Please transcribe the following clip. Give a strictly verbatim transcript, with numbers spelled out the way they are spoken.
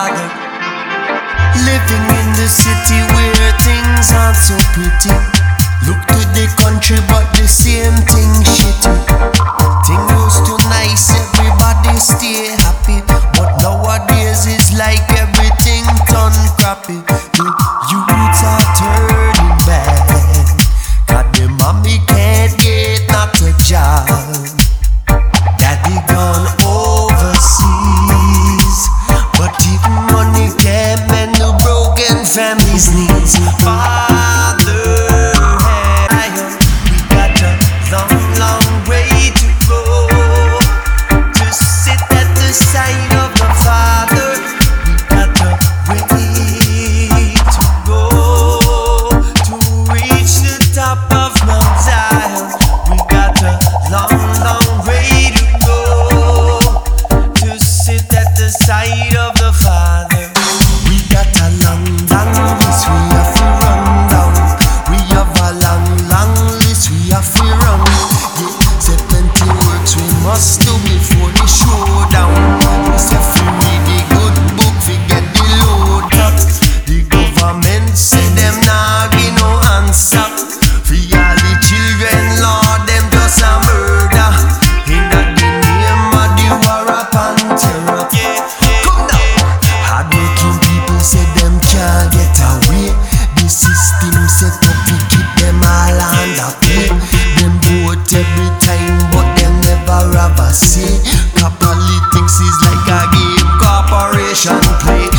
father. Living in the city where things aren't so pretty. Look to the country but the same thing shitty. Things used to nice, everybody stay happy. But nowadays it's like everything done crappy. The youths are turning back, 'cause the mommy can't get not a job. Daddy gone overseas, but even money can't mend the broken family's needs. Father, we got a long, long way to go to sit at the side of the Father. We got a way to go to reach the top of Mount Zion. We got a long, long way to go to sit at the side of the Father. We got a long, long list we have to run down. We have a long, long list we have to run. Yeah, say plenty works we must do before the showdown. We say fi read the good book, fi get the load up. The government say them nah give no answer. Fi all the children, Lord, them just a murder. In the name of the war upon terror. Come now, hardworking people say them can't get away. The system set up to keep them all under pay. Them vote every time but them never have a say. 'Cause politics is like a game corporation play.